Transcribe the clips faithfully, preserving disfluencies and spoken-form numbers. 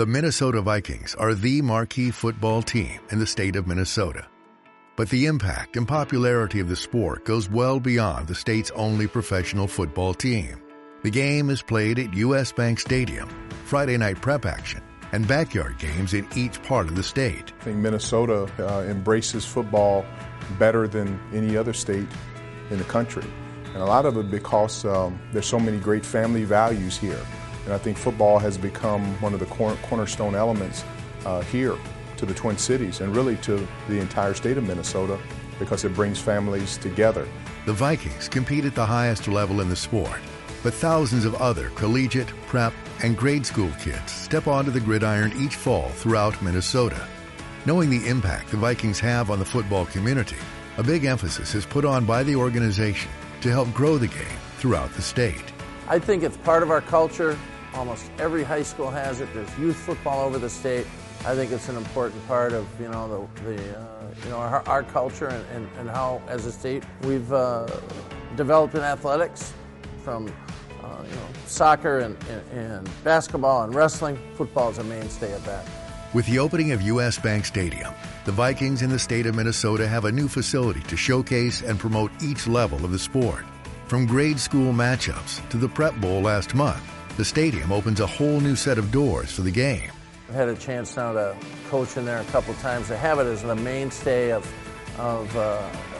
The Minnesota Vikings are the marquee football team in the state of Minnesota. But the impact and popularity of the sport goes well beyond the state's only professional football team. The game is played at U S Bank Stadium, Friday night prep action, and backyard games in each part of the state. I think Minnesota uh, embraces football better than any other state in the country. And a lot of it because um, there's so many great family values here. And I think football has become one of the cor- cornerstone elements uh, here to the Twin Cities and really to the entire state of Minnesota because it brings families together. The Vikings compete at the highest level in the sport, but thousands of other collegiate, prep, and grade school kids step onto the gridiron each fall throughout Minnesota. Knowing the impact the Vikings have on the football community, a big emphasis is put on by the organization to help grow the game throughout the state. I think it's part of our culture. Almost every high school has it. There's youth football over the state. I think it's an important part of you know the, the uh, you know our, our culture and, and, and how as a state we've uh, developed in athletics from uh, you know soccer and, and, and basketball and wrestling. Football is a mainstay of that. With the opening of U S Bank Stadium, the Vikings in the state of Minnesota have a new facility to showcase and promote each level of the sport. From grade school matchups to the Prep Bowl last month, the stadium opens a whole new set of doors for the game. I've had a chance now to coach in there a couple times. They have it as the mainstay of of, uh,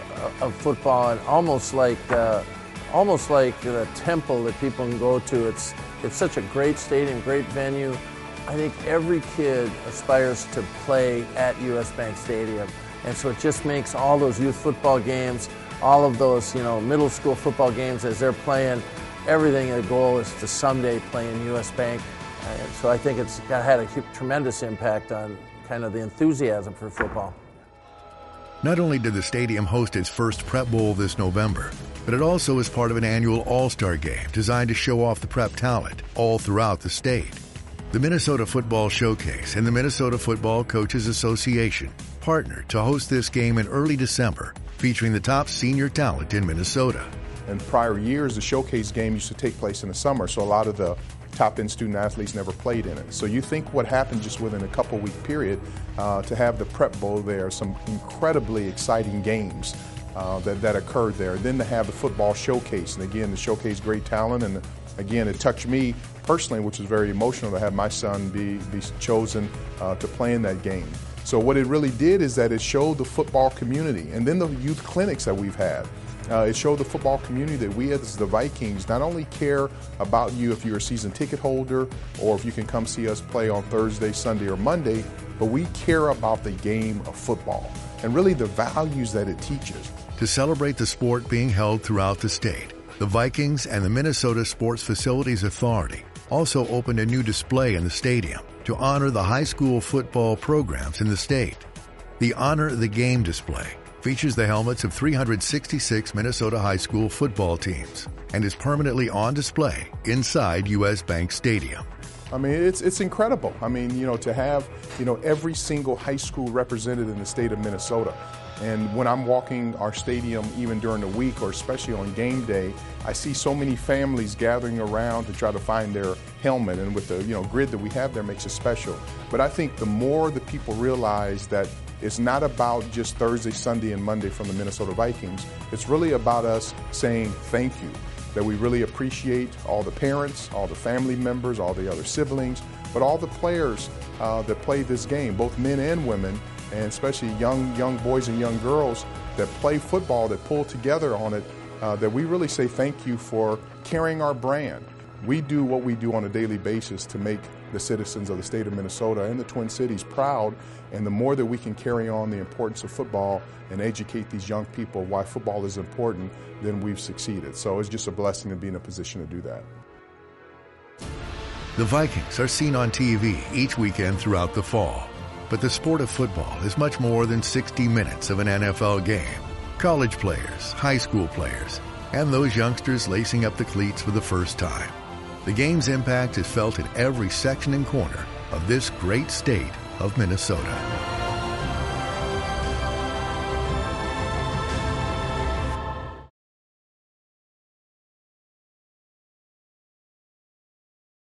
of football, and almost like uh, almost like the temple that people can go to. It's it's such a great stadium, great venue. I think every kid aspires to play at U S Bank Stadium, and so it just makes all those youth football games, all of those you know middle school football games as they're playing. Everything, the goal is to someday play in U S Bank. And so I think it's got, had a huge, tremendous impact on kind of the enthusiasm for football. Not only did the stadium host its first Prep Bowl this November, but it also is part of an annual All-Star Game designed to show off the prep talent all throughout the state. The Minnesota Football Showcase and the Minnesota Football Coaches Association partnered to host this game in early December, featuring the top senior talent in Minnesota. In prior years, the showcase game used to take place in the summer, so a lot of the top-end student athletes never played in it. So you think what happened just within a couple-week period uh, to have the Prep Bowl there, some incredibly exciting games uh, that, that occurred there. Then to have the football showcase, and again, to showcase great talent, and again, it touched me personally, which was very emotional to have my son be, be chosen uh, to play in that game. So what it really did is that it showed the football community, and then the youth clinics that we've had. Uh, it showed the football community that we as the Vikings not only care about you if you're a season ticket holder or if you can come see us play on Thursday, Sunday, or Monday, but we care about the game of football and really the values that it teaches. To celebrate the sport being held throughout the state, the Vikings and the Minnesota Sports Facilities Authority also opened a new display in the stadium to honor the high school football programs in the state. The Honor the Game display features the helmets of three hundred sixty-six Minnesota high school football teams and is permanently on display inside U S Bank Stadium. I mean, it's it's incredible. I mean, you know, to have, you know, every single high school represented in the state of Minnesota. And when I'm walking our stadium, even during the week or especially on game day, I see so many families gathering around to try to find their helmet. And with the, you know, grid that we have there makes it special. But I think the more the people realize that it's not about just Thursday, Sunday, and Monday from the Minnesota Vikings. It's really about us saying thank you, that we really appreciate all the parents, all the family members, all the other siblings, but all the players uh, that play this game, both men and women, and especially young young boys and young girls that play football, that pull together on it, uh, that we really say thank you for carrying our brand. We do what we do on a daily basis to make the citizens of the state of Minnesota and the Twin Cities proud, and the more that we can carry on the importance of football and educate these young people why football is important, then we've succeeded. So it's just a blessing to be in a position to do that. The Vikings are seen on T V each weekend throughout the fall, but the sport of football is much more than sixty minutes of an N F L game. College players, high school players, and those youngsters lacing up the cleats for the first time. The game's impact is felt in every section and corner of this great state of Minnesota.